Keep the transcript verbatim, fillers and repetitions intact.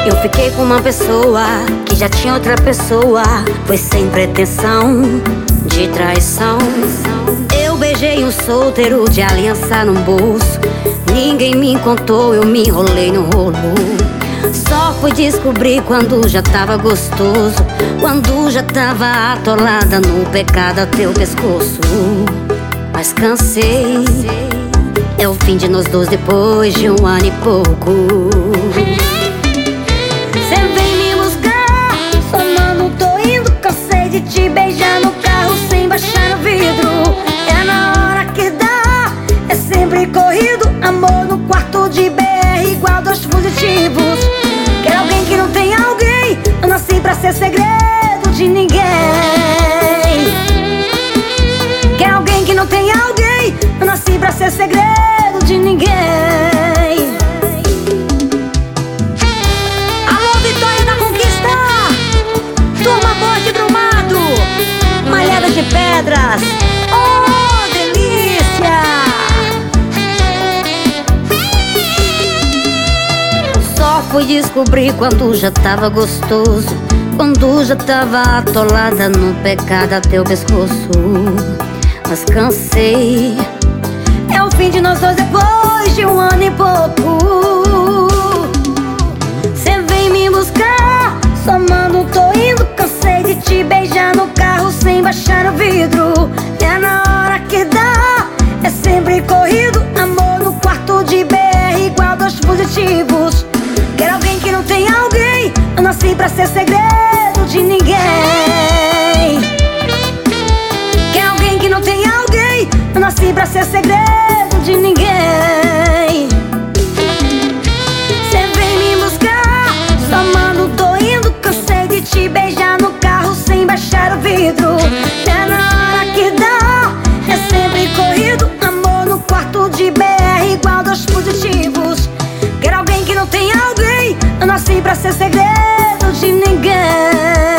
Eu fiquei com uma pessoa que já tinha outra pessoa, foi sem pretensão de traição. Eu beijei um solteiro de aliança no bolso, ninguém me contou, eu me enrolei no rolo. Só fui descobrir quando já tava gostoso, quando já tava atolada no pecado a teu pescoço. Mas cansei, é o fim de nós dois depois de um ano e pouco. Cê vem me buscar, só mano, tô indo. Cansei de te beijar no carro sem baixar no vidro. É na hora que dá, é sempre corrido. Amor no quarto de B R igual dois fugitivos. Quero alguém que não tem alguém, eu nasci pra ser segredo de ninguém. Quero alguém que não tem alguém, eu nasci pra ser segredo de ninguém. Alô, Vitória da Conquista, turma boa de Brumado, Malhada de Pedras, oh, delícia! Só fui descobrir quando já tava gostoso, quando já tava atolada no pecado a teu pescoço. Mas cansei, é o fim de nós dois depois de um ano e pouco. Cê vem me buscar, só mando, tô indo. Cansei de te beijar no carro sem baixar no vidro. É na hora que dá, é sempre corrido. Amor no quarto de B R igual dois fugitivos. Quero alguém que não tem alguém, eu nasci pra ser segredo de ninguém. Quero alguém que não tem alguém, eu nasci pra ser segredo de ninguém. Cê vem me buscar, só mando, tô indo. Cansei de te beijar no carro sem baixar o vidro. É na hora que dá, é sempre corrido. Amor no quarto de B R igual dois fugitivos. Quero alguém que não tem alguém, eu nasci pra ser segredo de ninguém.